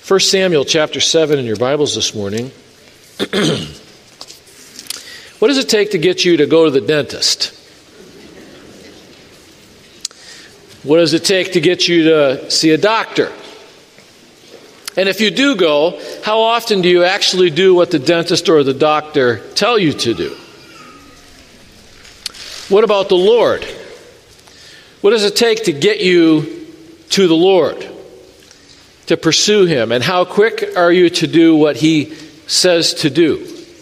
1 Samuel chapter 7 in your Bibles this morning. What does it take to get you to go to the dentist? What does it take to get you to see a doctor? And if you do go, how often do you actually do what the dentist or the doctor tell you to do? What about the Lord? What does it take to get you to the Lord, to pursue Him? And how quick are you to do what He says to do?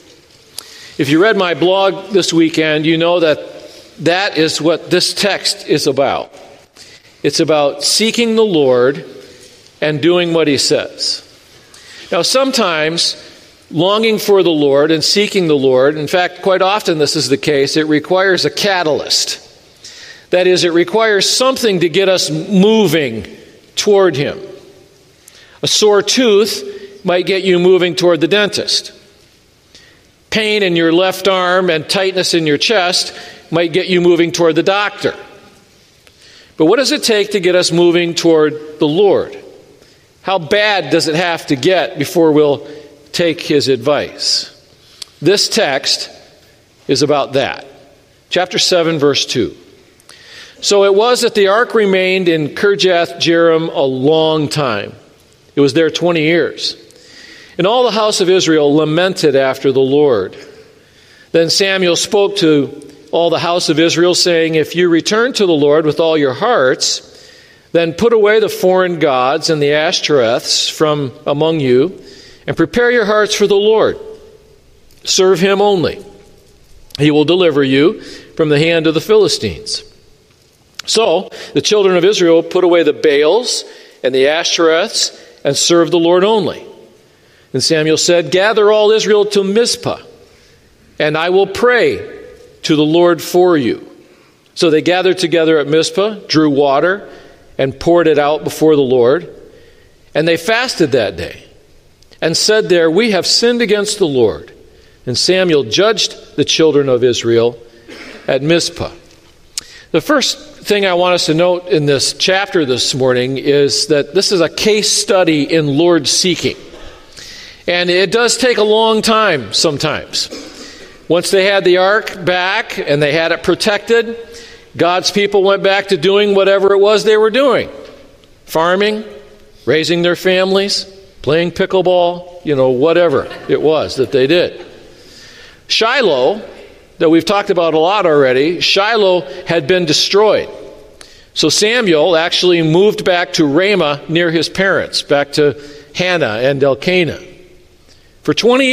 If you read my blog this weekend, you know that is what this text is about. It's about seeking the Lord and doing what He says. Now, sometimes longing for the Lord and seeking the Lord, in fact, quite often this is the case, it requires a catalyst. That is, it requires something to get us moving toward Him. A sore tooth might get you moving toward the dentist. Pain in your left arm and tightness in your chest might get you moving toward the doctor. But what does it take to get us moving toward the Lord? How bad does it have to get before we'll take His advice? This text is about that. Chapter 7, verse 2. So it was that the ark remained in Kirjath-jearim a long time. It was there 20 years. And all the house of Israel lamented after the Lord. Then Samuel spoke to all the house of Israel, saying, if you return to the Lord with all your hearts, then put away the foreign gods and the Ashtoreths from among you, and prepare your hearts for the Lord. Serve Him only. He will deliver you from the hand of the Philistines. So the children of Israel put away the Baals and the Ashtoreths and served the Lord only. And Samuel said, gather all Israel to Mizpah, and I will pray to the Lord for you. So they gathered together at Mizpah, drew water, and poured it out before the Lord. And they fasted that day, and said there, we have sinned against the Lord. And Samuel judged the children of Israel at Mizpah. The first thing I want us to note in this chapter this morning is that this is a case study in Lord seeking. And it does take a long time sometimes. Once they had the ark back and they had it protected, God's people went back to doing whatever it was they were doing. Farming, raising their families, playing pickleball, whatever it was that they did. Shiloh, that we've talked about a lot already, Shiloh had been destroyed. So Samuel actually moved back to Ramah near his parents, back to Hannah and Elkanah. For 20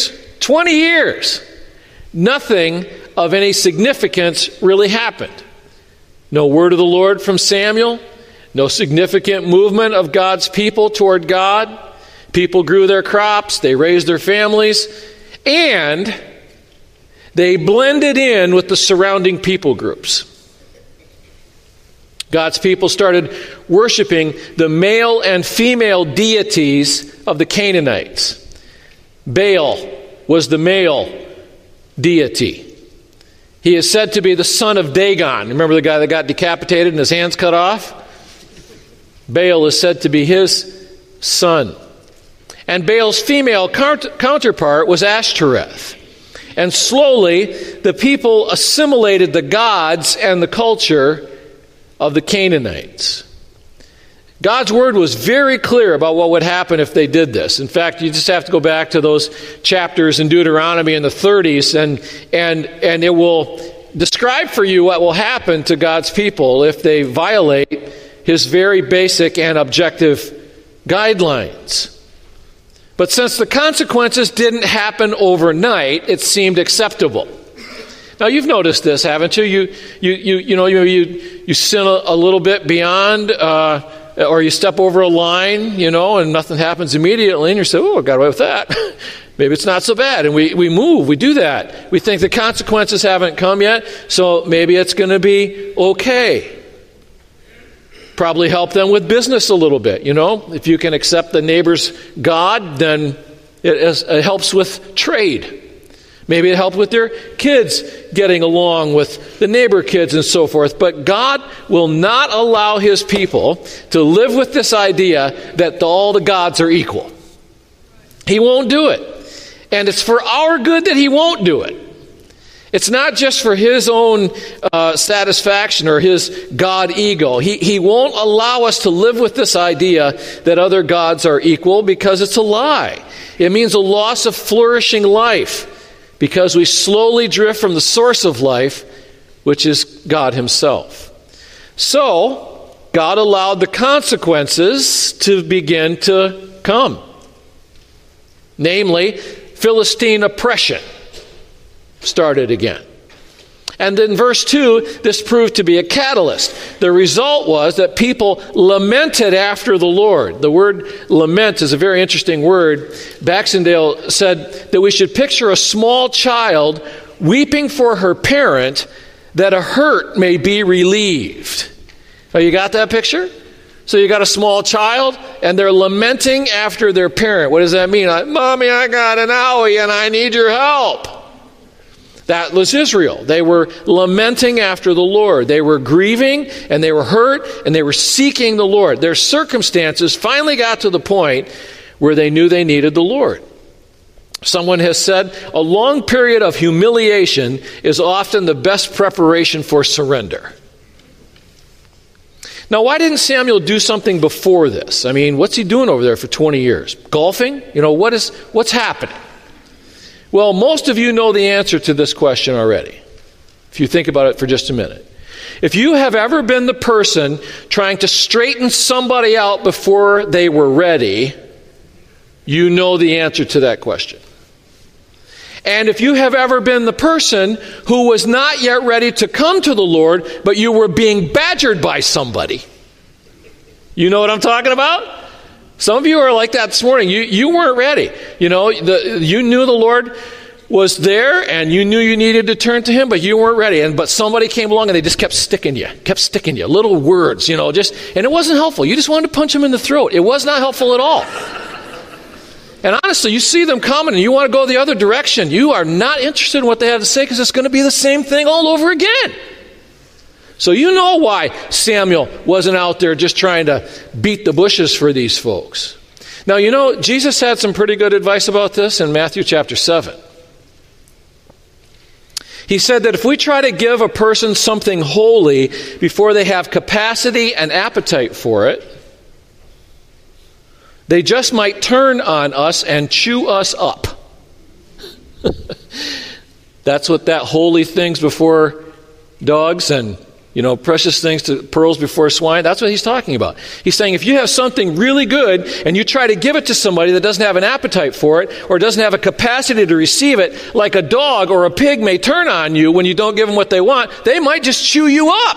years, nothing of any significance really happened. No word of the Lord from Samuel, no significant movement of God's people toward God. People grew their crops, they raised their families, and they blended in with the surrounding people groups. God's people started worshiping the male and female deities of the Canaanites. Baal was the male deity. He is said to be the son of Dagon. Remember the guy that got decapitated and his hands cut off? Baal is said to be his son. And Baal's female counterpart was Ashtoreth. And slowly, the people assimilated the gods and the culture of the Canaanites. God's word was very clear about what would happen if they did this. In fact, you just have to go back to those chapters in Deuteronomy in the 30s, and it will describe for you what will happen to God's people if they violate His very basic and objective guidelines. But since the consequences didn't happen overnight, it seemed acceptable. Now, you've noticed this, haven't you? You sin a little bit beyond, or you step over a line, and nothing happens immediately, and you say, oh, I got away with that. Maybe it's not so bad. And we move, we do that. We think the consequences haven't come yet, so maybe it's going to be okay. Probably help them with business a little bit, If you can accept the neighbor's God, then it helps with trade. Maybe it helped with their kids getting along with the neighbor kids and so forth. But God will not allow his people to live with this idea that all the gods are equal. He won't do it. And it's for our good that he won't do it. It's not just for his own satisfaction or his God ego. He won't allow us to live with this idea that other gods are equal, because it's a lie. It means a loss of flourishing life, because we slowly drift from the source of life, which is God himself. So, God allowed the consequences to begin to come. Namely, Philistine oppression started again. And in verse 2, this proved to be a catalyst. The result was that people lamented after the Lord. The word lament is a very interesting word. Baxendale said that we should picture a small child weeping for her parent that a hurt may be relieved. Oh, you got that picture? So you got a small child, and they're lamenting after their parent. What does that mean? Mommy, I got an owie, and I need your help. That was Israel. They were lamenting after the Lord. They were grieving, and they were hurt, and they were seeking the Lord. Their circumstances finally got to the point where they knew they needed the Lord. Someone has said, a long period of humiliation is often the best preparation for surrender. Now, why didn't Samuel do something before this? I mean, what's he doing over there for 20 years? Golfing? What's happening? Well, most of you know the answer to this question already, if you think about it for just a minute. If you have ever been the person trying to straighten somebody out before they were ready, you know the answer to that question. And if you have ever been the person who was not yet ready to come to the Lord, but you were being badgered by somebody, you know what I'm talking about? Some of you are like that this morning. You weren't ready. You knew the Lord was there, and you knew you needed to turn to him, but you weren't ready. But somebody came along, and they just kept sticking you. Little words, and it wasn't helpful. You just wanted to punch them in the throat. It was not helpful at all. And honestly, you see them coming, and you want to go the other direction. You are not interested in what they have to say, because it's going to be the same thing all over again. So you know why Samuel wasn't out there just trying to beat the bushes for these folks. Now, Jesus had some pretty good advice about this in Matthew chapter 7. He said that if we try to give a person something holy before they have capacity and appetite for it, they just might turn on us and chew us up. That's what that holy things before dogs and precious things to pearls before swine. That's what he's talking about. He's saying if you have something really good and you try to give it to somebody that doesn't have an appetite for it or doesn't have a capacity to receive it, like a dog or a pig may turn on you when you don't give them what they want, they might just chew you up.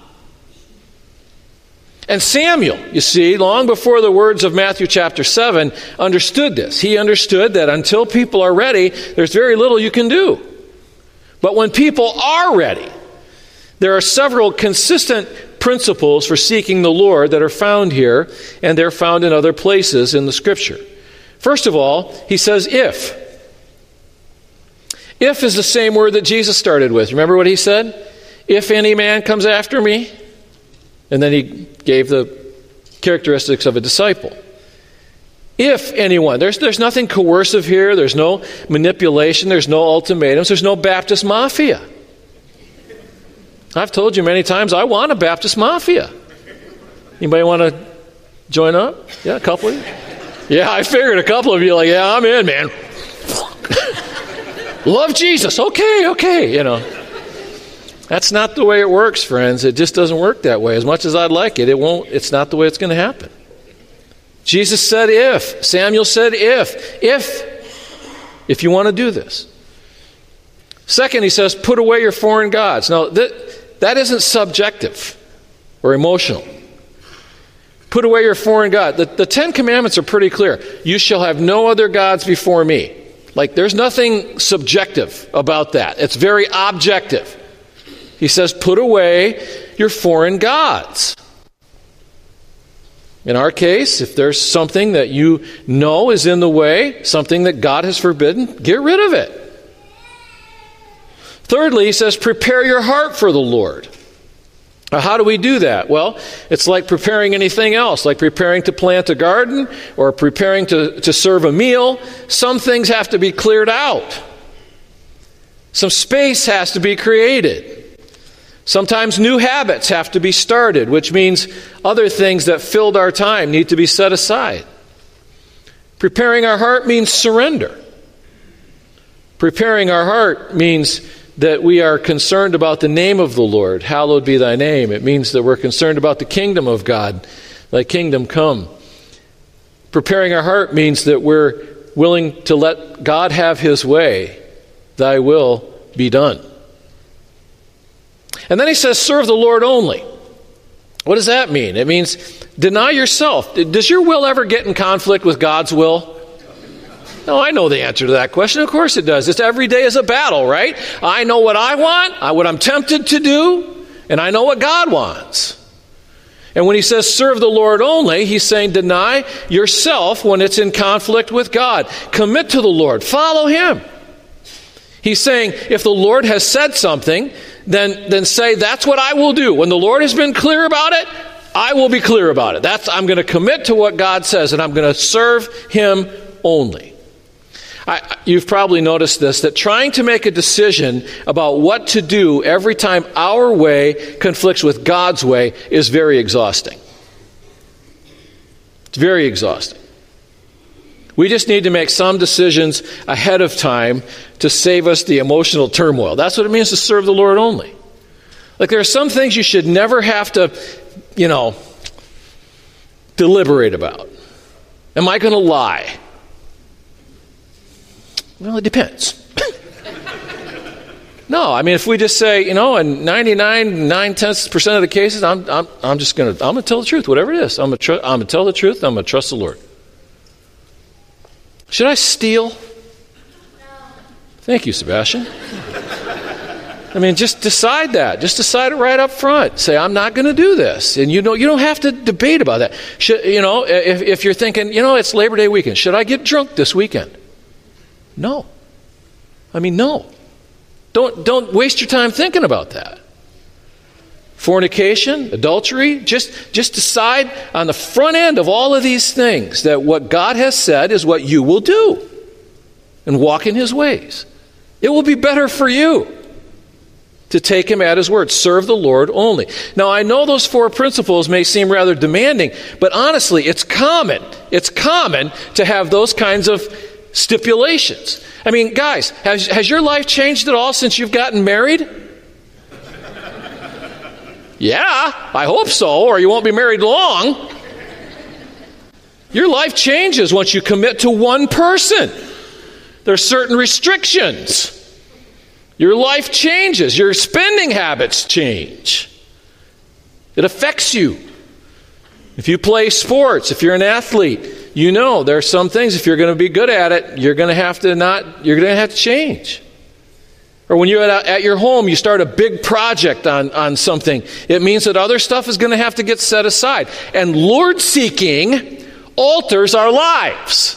And Samuel, you see, long before the words of Matthew chapter 7, understood this. He understood that until people are ready, there's very little you can do. But when people are ready, there are several consistent principles for seeking the Lord that are found here, and they're found in other places in the Scripture. First of all, he says if. If is the same word that Jesus started with. Remember what he said? If any man comes after me. And then he gave the characteristics of a disciple. If anyone, there's nothing coercive here. There's no manipulation. There's no ultimatums. There's no Baptist mafia. I've told you many times, I want a Baptist mafia. Anybody want to join up? Yeah, a couple of you? Yeah, I figured a couple of you like, yeah, I'm in, man. Love Jesus. Okay. That's not the way it works, friends. It just doesn't work that way. As much as I'd like it, it's not the way it's going to happen. Jesus said if. Samuel said if you want to do this. Second, he says, put away your foreign gods. Now, that isn't subjective or emotional. Put away your foreign god. The Ten Commandments are pretty clear. You shall have no other gods before me. Like, there's nothing subjective about that. It's very objective. He says, put away your foreign gods. In our case, if there's something that you know is in the way, something that God has forbidden, get rid of it. Thirdly, he says, prepare your heart for the Lord. Now, how do we do that? Well, it's like preparing anything else, like preparing to plant a garden or preparing to serve a meal. Some things have to be cleared out. Some space has to be created. Sometimes new habits have to be started, which means other things that filled our time need to be set aside. Preparing our heart means surrender. Preparing our heart means that we are concerned about the name of the Lord. Hallowed be thy name. It means that we're concerned about the kingdom of God. Thy kingdom come. Preparing our heart means that we're willing to let God have his way. Thy will be done. And then he says, serve the Lord only. What does that mean? It means deny yourself. Does your will ever get in conflict with God's will? No, I know the answer to that question. Of course it does. It's every day is a battle, right? I know what I want, what I'm tempted to do, and I know what God wants. And when he says serve the Lord only, he's saying deny yourself when it's in conflict with God. Commit to the Lord. Follow him. He's saying if the Lord has said something, then say that's what I will do. When the Lord has been clear about it, I will be clear about it. I'm going to commit to what God says, and I'm going to serve him only. You've probably noticed this, that trying to make a decision about what to do every time our way conflicts with God's way is very exhausting. It's very exhausting. We just need to make some decisions ahead of time to save us the emotional turmoil. That's what it means to serve the Lord only. Like there are some things you should never have to, deliberate about. Am I going to lie? Well, it depends. No, I mean, if we just say, in 99.9% of the cases, I'm going to tell the truth, whatever it is. I'm going to tell the truth. I'm going to trust the Lord. Should I steal? No. Thank you, Sebastian. I mean, just decide that. Just decide it right up front. Say, I'm not going to do this. And you don't have to debate about that. If you're thinking, it's Labor Day weekend, should I get drunk this weekend? No. No. Don't waste your time thinking about that. Fornication, adultery, just decide on the front end of all of these things that what God has said is what you will do and walk in his ways. It will be better for you to take him at his word. Serve the Lord only. Now, I know those 4 principles may seem rather demanding, but honestly, it's common. It's common to have those kinds of stipulations. I mean, guys, has your life changed at all since you've gotten married? Yeah, I hope so, or you won't be married long. Your life changes once you commit to one person. There's certain restrictions. Your life changes. Your spending habits change. It affects you. If you play sports, if you're an athlete, there are some things, if you're going to be good at it, you're going to have to change. Or when you're at your home, you start a big project on something, it means that other stuff is going to have to get set aside. And Lord-seeking alters our lives.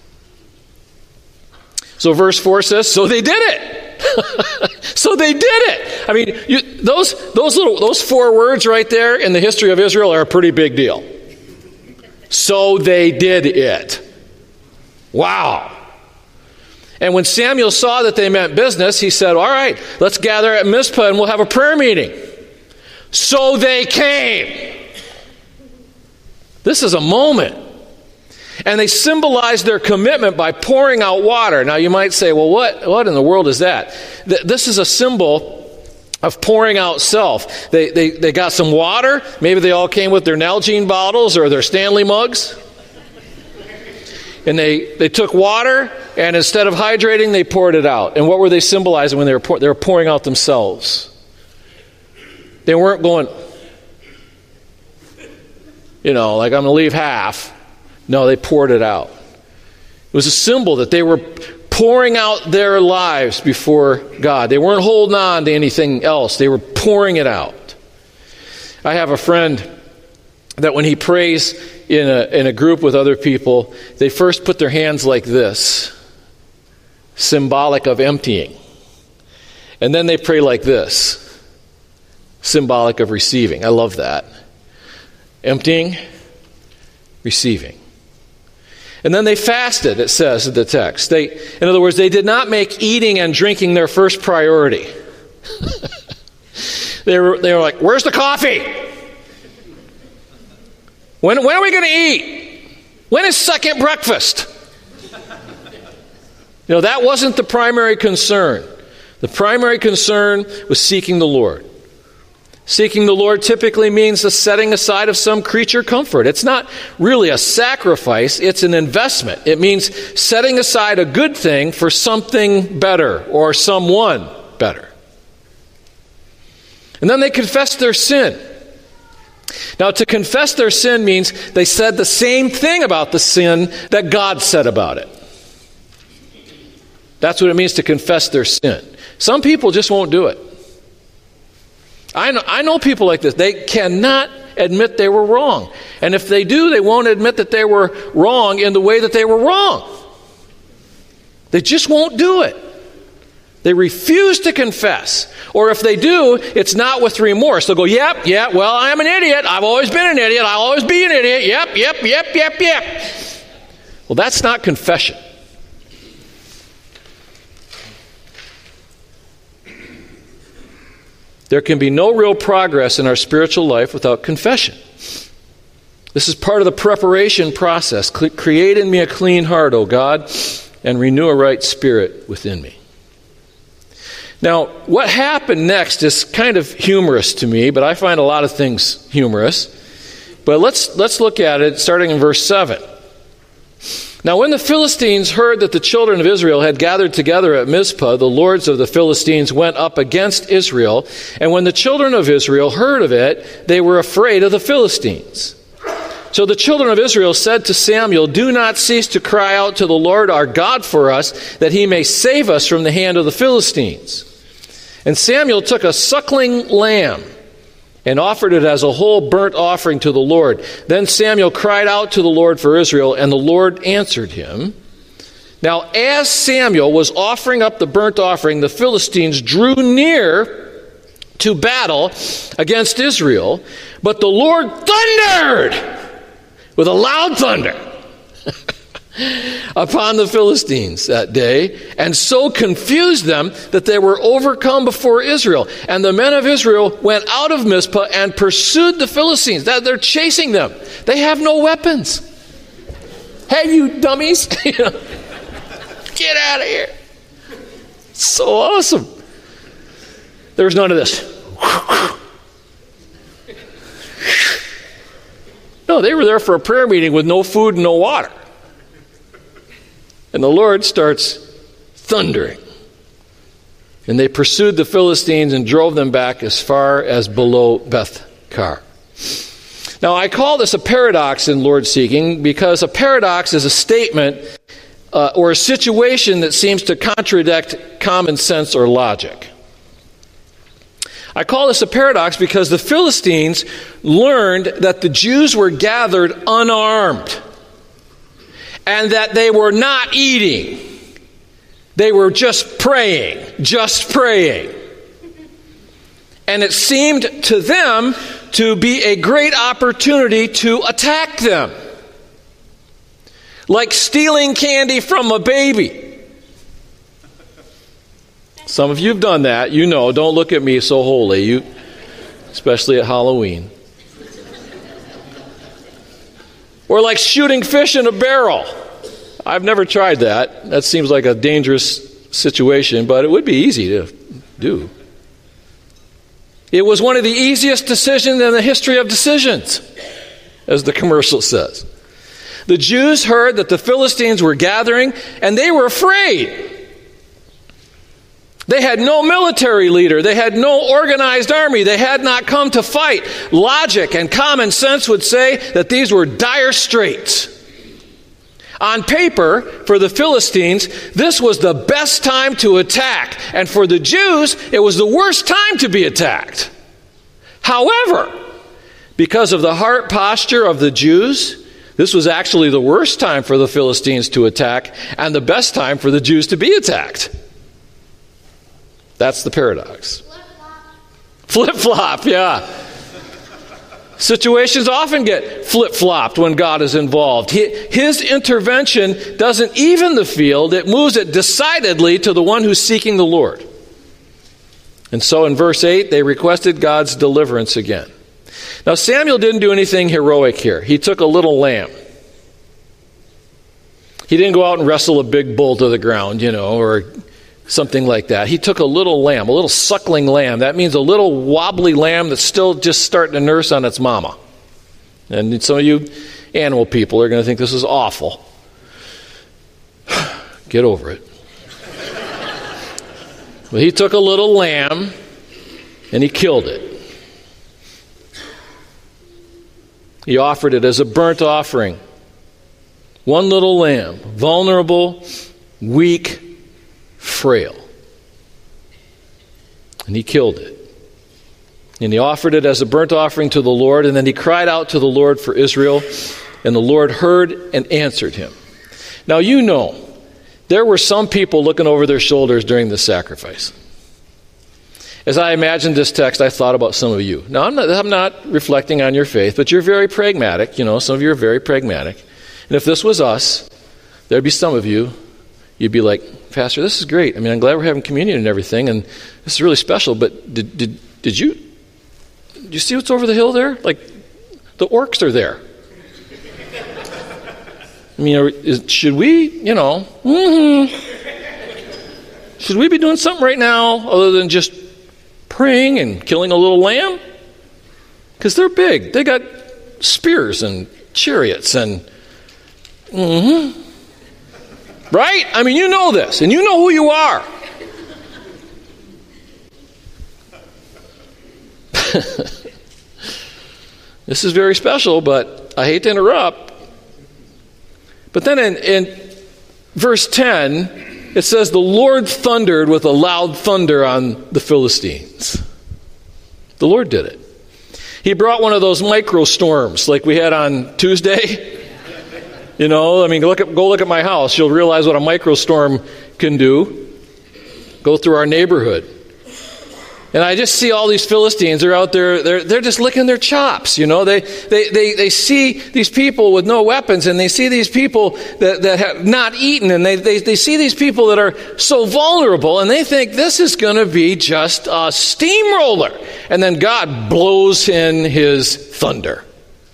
So verse 4 says, so they did it. So they did it. I mean, those 4 words right there in the history of Israel are a pretty big deal. So they did it. Wow. And when Samuel saw that they meant business, he said, all right, let's gather at Mizpah and we'll have a prayer meeting. So they came. This is a moment. And they symbolized their commitment by pouring out water. Now you might say, well, what in the world is that? This is a symbol of pouring out self. They got some water. Maybe they all came with their Nalgene bottles or their Stanley mugs. And they took water, and instead of hydrating, they poured it out. And what were they symbolizing when they were pouring out themselves? They weren't going, like I'm going to leave half. No, they poured it out. It was a symbol that they were pouring out their lives before God. They weren't holding on to anything else. They were pouring it out. I have a friend that when he prays in a group with other people, they first put their hands like this, symbolic of emptying. And then they pray like this, symbolic of receiving. I love that. Emptying, receiving. And then they fasted, it says in the text. In other words, they did not make eating and drinking their first priority. They were like, where's the coffee? When are we going to eat? When is second breakfast? That wasn't the primary concern. The primary concern was seeking the Lord. Seeking the Lord typically means the setting aside of some creature comfort. It's not really a sacrifice, it's an investment. It means setting aside a good thing for something better or someone better. And then they confessed their sin. Now, to confess their sin means they said the same thing about the sin that God said about it. That's what it means to confess their sin. Some people just won't do it. I know people like this. They cannot admit they were wrong. And if they do, they won't admit that they were wrong in the way that they were wrong. They just won't do it. They refuse to confess. Or if they do, it's not with remorse. They'll go, yep, well, I'm an idiot. I've always been an idiot. I'll always be an idiot. Yep. Well, that's not confession. There can be no real progress in our spiritual life without confession. This is part of the preparation process. Create in me a clean heart, O God, and renew a right spirit within me. Now, what happened next is kind of humorous to me, but I find a lot of things humorous. But let's look at it starting in verse 7. Now, when the Philistines heard that the children of Israel had gathered together at Mizpah, the lords of the Philistines went up against Israel. And when the children of Israel heard of it, they were afraid of the Philistines. So the children of Israel said to Samuel, do not cease to cry out to the Lord our God for us, that he may save us from the hand of the Philistines. And Samuel took a suckling lamb and offered it as a whole burnt offering to the Lord. Then Samuel cried out to the Lord for Israel, and the Lord answered him. Now, as Samuel was offering up the burnt offering, the Philistines drew near to battle against Israel, but the Lord thundered with a loud thunder upon the Philistines that day, and so confused them that they were overcome before Israel. And the men of Israel went out of Mizpah and pursued the Philistines. They're chasing them. They have no weapons. Hey, you dummies. Get out of here. So awesome. There's none of this. No, they were there for a prayer meeting with no food and no water. And the Lord starts thundering. And they pursued the Philistines and drove them back as far as below Beth-kar. Now, I call this a paradox in Lord seeking because a paradox is a statement or a situation that seems to contradict common sense or logic. I call this a paradox because the Philistines learned that the Jews were gathered unarmed and that they were not eating. They were just praying. And it seemed to them to be a great opportunity to attack them. Like stealing candy from a baby. Some of you have done that. You know, don't look at me so holy, especially at Halloween. Or like shooting fish in a barrel. I've never tried that. That seems like a dangerous situation, but it would be easy to do. It was one of the easiest decisions in the history of decisions, as the commercial says. The Jews heard that the Philistines were gathering, and they were afraid. They had no military leader. They had no organized army. They had not come to fight. Logic and common sense would say that these were dire straits. On paper, for the Philistines, this was the best time to attack. And for the Jews, it was the worst time to be attacked. However, because of the heart posture of the Jews, this was actually the worst time for the Philistines to attack and the best time for the Jews to be attacked. That's the paradox. Flip-flop, yeah. Situations often get flip-flopped when God is involved. His intervention doesn't even the field, it moves it decidedly to the one who's seeking the Lord. And so in verse 8, they requested God's deliverance again. Now Samuel didn't do anything heroic here. He took a little lamb. He didn't go out and wrestle a big bull to the ground, or something like that. He took a little lamb, a little suckling lamb. That means a little wobbly lamb that's still just starting to nurse on its mama. And some of you animal people are going to think this is awful. Get over it. But he took a little lamb and he killed it. He offered it as a burnt offering. One little lamb, vulnerable, weak, frail. And he killed it. And he offered it as a burnt offering to the Lord, and then he cried out to the Lord for Israel, and the Lord heard and answered him. Now there were some people looking over their shoulders during the sacrifice. As I imagined this text, I thought about some of you. Now, I'm not reflecting on your faith, but you're very pragmatic. Some of you are very pragmatic. And if this was us, there'd be some of you, you'd be like, Pastor, this is great. I'm glad we're having communion and everything, and this is really special, but did you see what's over the hill there? Like, the orcs are there. Should we, should we be doing something right now other than just praying and killing a little lamb? Because they're big. They got spears and chariots and... Right? You know this, and you know who you are. This is very special, but I hate to interrupt. But then in verse 10, it says, the Lord thundered with a loud thunder on the Philistines. The Lord did it. He brought one of those micro storms like we had on Tuesday. Go look at my house. You'll realize what a microstorm can do. Go through our neighborhood. And I just see all these Philistines. They're out there. They're just licking their chops. They see these people with no weapons, and they see these people that have not eaten, and they see these people that are so vulnerable, and they think this is going to be just a steamroller. And then God blows in his thunder.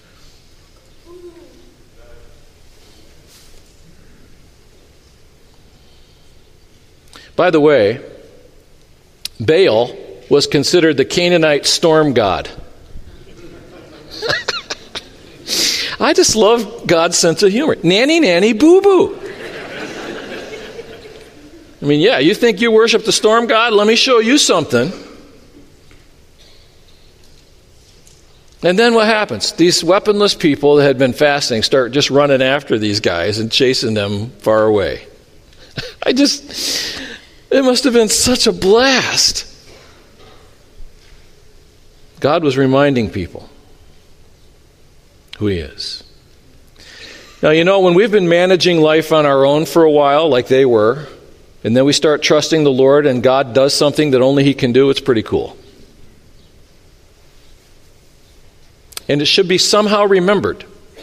By the way, Baal was considered the Canaanite storm god. I just love God's sense of humor. Nanny, nanny, boo-boo. You think you worship the storm god? Let me show you something. And then what happens? These weaponless people that had been fasting start just running after these guys and chasing them far away. It must have been such a blast. God was reminding people who he is. Now, when we've been managing life on our own for a while, like they were, and then we start trusting the Lord and God does something that only he can do, it's pretty cool. And it should be somehow remembered.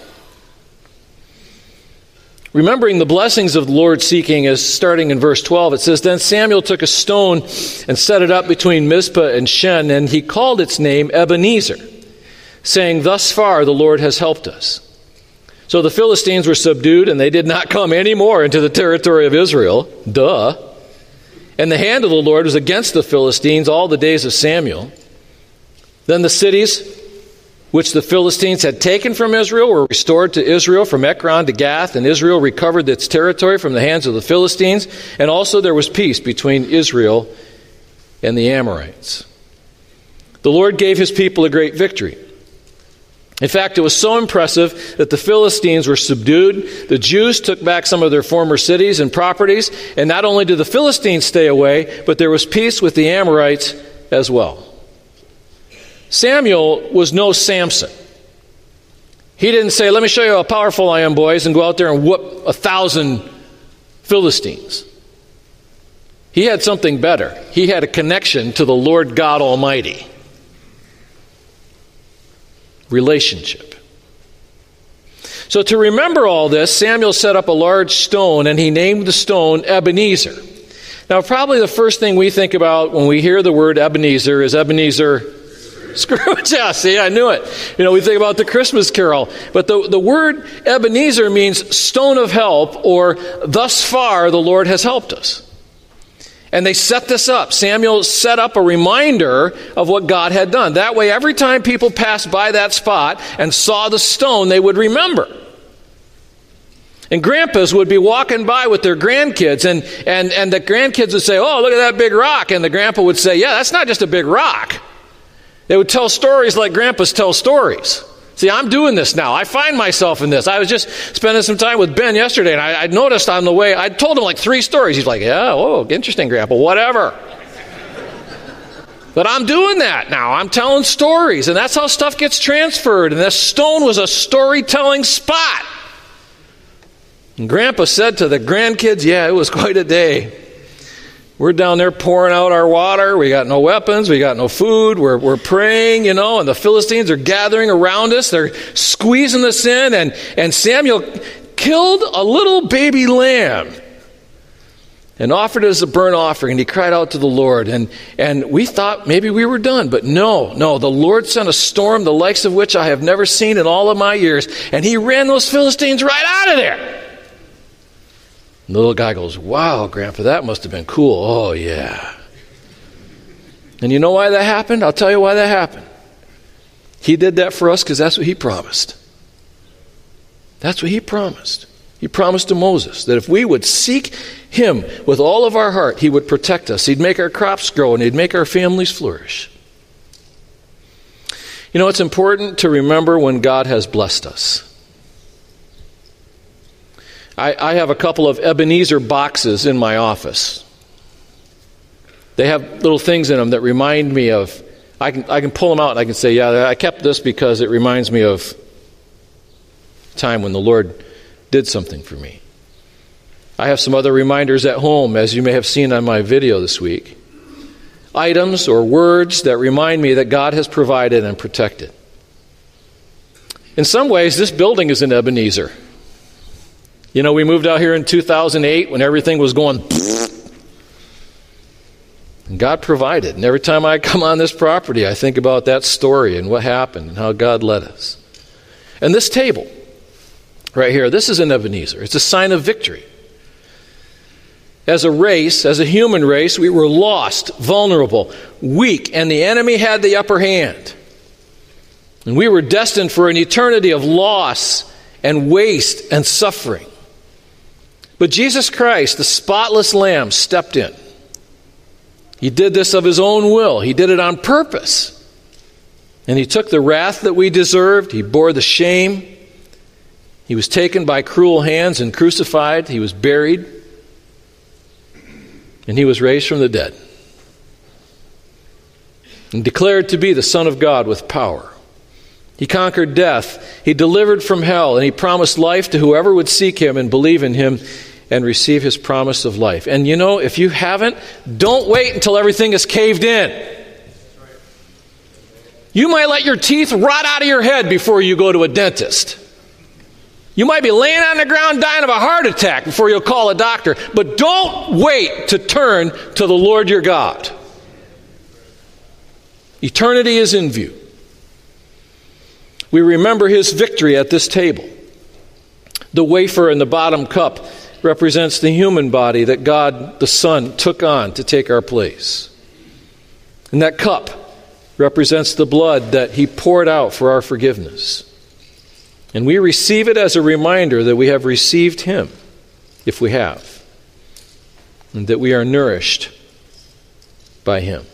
Remembering the blessings of the Lord seeking is starting in verse 12. It says, Then Samuel took a stone and set it up between Mizpah and Shen, and he called its name Ebenezer, saying, Thus far the Lord has helped us. So the Philistines were subdued, and they did not come any more into the territory of Israel. Duh. And the hand of the Lord was against the Philistines all the days of Samuel. Then the cities which the Philistines had taken from Israel were restored to Israel from Ekron to Gath, and Israel recovered its territory from the hands of the Philistines, and also there was peace between Israel and the Amorites. The Lord gave his people a great victory. In fact, it was so impressive that the Philistines were subdued. The Jews took back some of their former cities and properties, and not only did the Philistines stay away, but there was peace with the Amorites as well. Samuel was no Samson. He didn't say, let me show you how powerful I am, boys, and go out there and whoop 1,000 Philistines. He had something better. He had a connection to the Lord God Almighty. Relationship. So to remember all this, Samuel set up a large stone, and he named the stone Ebenezer. Now, probably the first thing we think about when we hear the word Ebenezer is Ebenezer Scrooge. Yeah, see, I knew it. We think about the Christmas Carol. But the word Ebenezer means stone of help, or thus far the Lord has helped us. And they set this up. Samuel set up a reminder of what God had done. That way, every time people passed by that spot and saw the stone, they would remember. And grandpas would be walking by with their grandkids, and the grandkids would say, "Oh, look at that big rock." And the grandpa would say, "Yeah, that's not just a big rock." They would tell stories like grandpas tell stories. See, I'm doing this now. I find myself in this. I was just spending some time with Ben yesterday, and I noticed on the way, I told him like 3 stories. He's like, "Yeah, oh, interesting, Grandpa, whatever." But I'm doing that now. I'm telling stories, and that's how stuff gets transferred. And this stone was a storytelling spot. And Grandpa said to the grandkids, "Yeah, it was quite a day. We're down there pouring out our water. We got no weapons. We got no food. We're praying, and the Philistines are gathering around us. They're squeezing us in, and Samuel killed a little baby lamb and offered it as a burnt offering, and he cried out to the Lord. And we thought maybe we were done, but no, the Lord sent a storm, the likes of which I have never seen in all of my years, and he ran those Philistines right out of there." And the little guy goes, "Wow, Grandpa, that must have been cool." "Oh, yeah." And you know why that happened? I'll tell you why that happened. He did that for us because that's what he promised. That's what he promised. He promised to Moses that if we would seek him with all of our heart, he would protect us. He'd make our crops grow, and he'd make our families flourish. It's important to remember when God has blessed us. I have a couple of Ebenezer boxes in my office. They have little things in them that remind me of, I can pull them out and I can say, "Yeah, I kept this because it reminds me of a time when the Lord did something for me." I have some other reminders at home, as you may have seen on my video this week. Items or words that remind me that God has provided and protected. In some ways, this building is an Ebenezer. We moved out here in 2008 when everything was going, and God provided. And every time I come on this property, I think about that story and what happened and how God led us. And this table right here, this is an Ebenezer. It's a sign of victory. As a race, as a human race, we were lost, vulnerable, weak, and the enemy had the upper hand. And we were destined for an eternity of loss and waste and suffering. But Jesus Christ, the spotless Lamb, stepped in. He did this of his own will. He did it on purpose. And he took the wrath that we deserved. He bore the shame. He was taken by cruel hands and crucified. He was buried. And he was raised from the dead and declared to be the Son of God with power. He conquered death. He delivered from hell, and he promised life to whoever would seek him and believe in him and receive his promise of life. And if you haven't, don't wait until everything is caved in. You might let your teeth rot out of your head before you go to a dentist. You might be laying on the ground dying of a heart attack before you'll call a doctor. But don't wait to turn to the Lord your God. Eternity is in view. We remember his victory at this table. The wafer in the bottom cup represents the human body that God the Son took on to take our place. And that cup represents the blood that he poured out for our forgiveness. And we receive it as a reminder that we have received him, if we have, and that we are nourished by him.